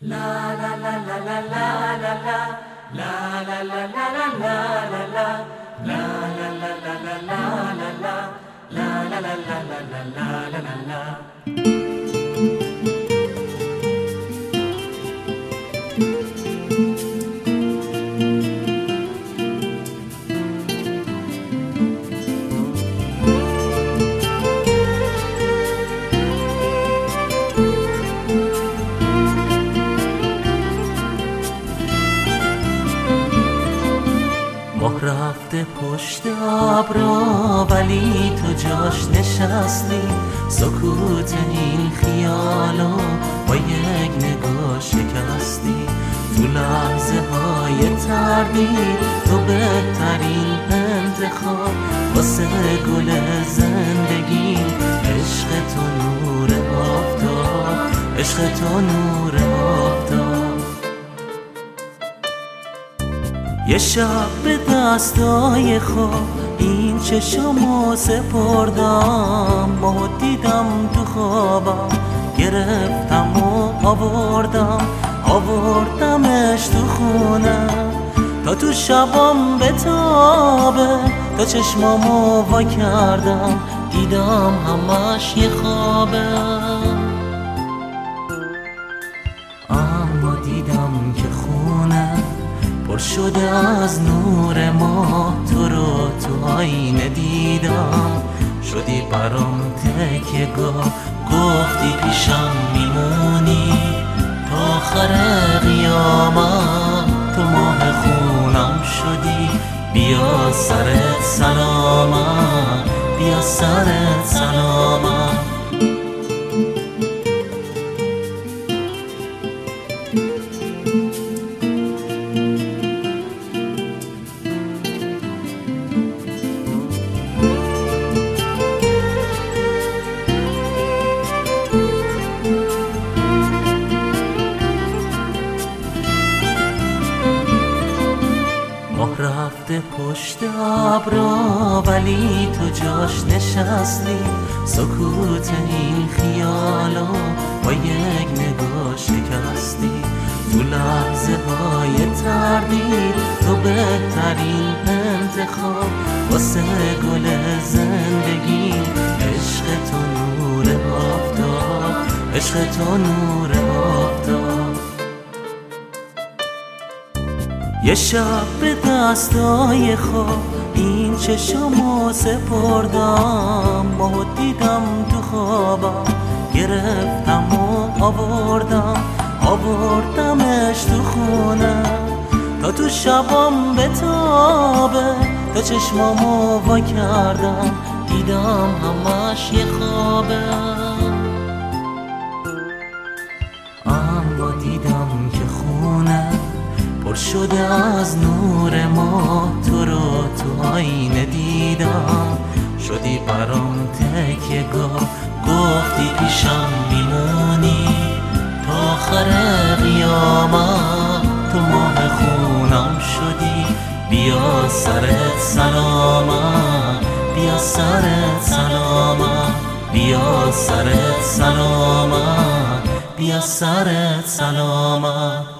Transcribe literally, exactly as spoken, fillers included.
ماه رفته پشت ابرا ولی تو جاش نشستی، سکوت این خیالو با یک نگاه شکستی. تو لحظه های تردید تو بهترین انتخاب واسه گل زندگی. عشق تو نور آفتاب، عشق تو نور آفتاب. یه شب به دستای خواب این چشمو سپردم، ماه دیدم تو خوابم، گرفتم و آوردم آوردمش تو خونه تا تو شبام بتابه. تا چشمامو وا کردم دیدم همش یه خوابه، اما دیدم که خونه پر شده از نور ماه. تو رو تو آینه دیدم، شدی برام تکیه گاه. گفتی پیشم میمونی تا آخر قیامت، تو ماه خونم شدی. بیا سرت سلامت، بیا سرت سلامت. ماه رفته پشت ابرا ولی تو جاش نشستی، سکوت این خیالو با یک نگاه شکستی. تو لحظه های تردید تو بهترین انتخاب واسه گل زندگی. عشق تو نور آفتاب، عشق تو نور آفتاب. یه شب به دستای خواب این چشمو سپردم، ماه دیدم تو خوابم، گرفتم و آوردم آوردمش تو خونه تا تو شبام بتابه. تا چشمامو وا کردم دیدم همش یه خوابه، اما دیدم که خونه پر شده از نور ماه. تو رو تو آینه دیدم، شدی برام تکیه گاه. گفتی پیشم میمونی تا آخر قیامت، تو ماه خونم شدی. بیا سرت سلامت، بیا سرت سلامت. بیا سرت سلامت، بیا سرت سلامت.